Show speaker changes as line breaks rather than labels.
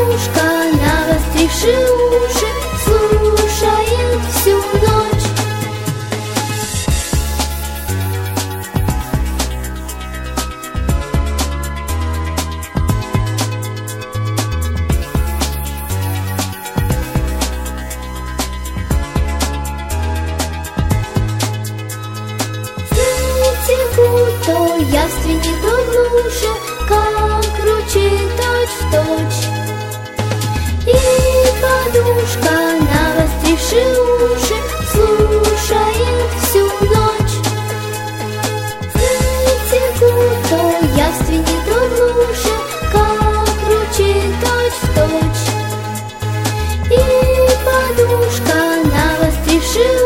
подушка, навостривши уши, слушает всю ночь. Текут то явственней, то глуше, как ручей точь-в-точь. И подушка, навостривши уши, слушает всю ночь. Текут то явственней, то глуше, как ручей точь-в-точь. И подушка, навостривши